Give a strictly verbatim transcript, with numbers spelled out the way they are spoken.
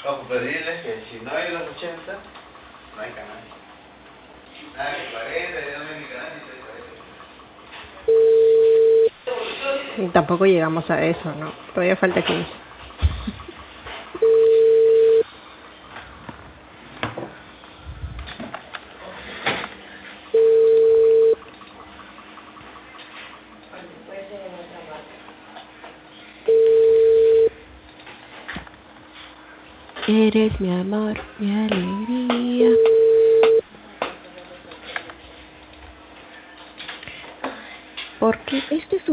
Vamos a pedirles que si no hay los ochenta, no hay canal. Nada que cuarenta, ya no hay ni canal ni cuarenta. Y tampoco llegamos a eso, ¿no? Todavía falta quince. Eres mi amor, mi alegría. Porque este es